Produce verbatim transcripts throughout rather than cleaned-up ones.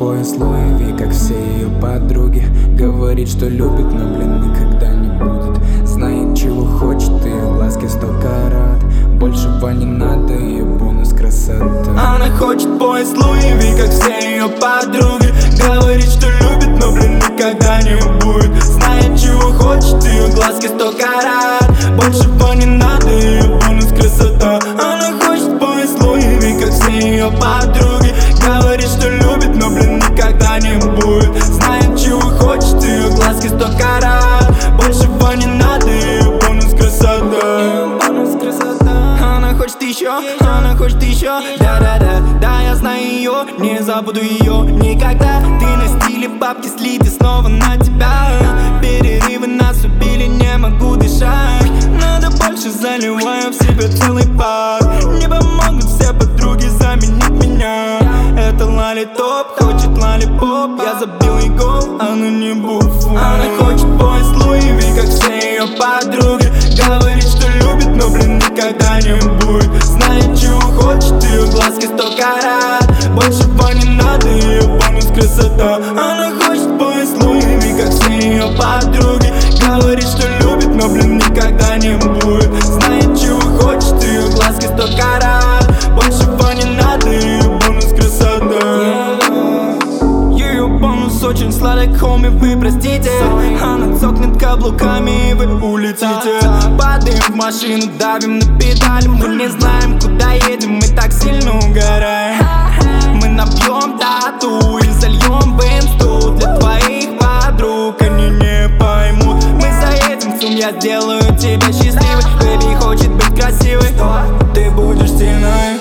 пояс Луи Ви, как все ее подруги. Говорит, что любит, но, блин, никогда не будет. Знает, чего хочет, ее глазки сто карат. Большего не надо, ее бонус красота. Она хочет пояс Луи Ви, как все ее подруги. Говорит, что любит, но, блин, никогда не будет. Знает, чего хочет, ее глазки сто карат. Большего не надо, ее бонус красота. Она хочет пояс Луи Ви, как все ее подруги. Говорит, что любит, но, блин, никогда не будет. Знает, чего хочет, ее глазки сто карат. Большего не надо, ее бонус красота. Бонус красота. Она хочет еще, она хочет еще. Да-да-да, да, я знаю ее, не забуду ее никогда. Ты на стиле бабки слиты снова на тебя. Перерывы нас убили, не могу дышать. Надо больше, заливаю в себя целый пар. Не помогут все подруги заменить меня. Это лолитоп, хочет лолипоп. Я забил ей гол, она не буфу. Она хочет пояс Луи Ви, как все ее подруги. Говорит, что любит, но, блин, никогда не будет. Знает, чего хочет, ее глазки сто карат. Большего не надо, ее бонус красота. Она хочет пояс Луи Ви, как все ее подруги. Говорит, что любит, но, блин, никогда не будет. Знает, чего хочет, ее глазки сто карат. Большего не надо, ее бонус красота. Ее бонус очень сладок, хоми, вы простите. Она цокнет каблуками, и вы улетите. Падаем в машину, давим на педаль. Мы не знаем, куда едем, мы так сильно угораем. Мы набьем тату и зальем в инсту. Для твоих подруг они не поймут. Мы заедем в ЦУМ, я сделаю тебя счастливой. Бэби хочет быть красивой, ты будешь сильной.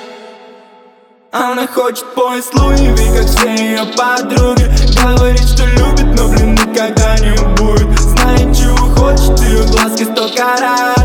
Она хочет пояс Луи Ви, как все ее подруги. Говорит, что любит, но, блин, никогда не будет. Знает, чего хочет, ее глазки сто карат.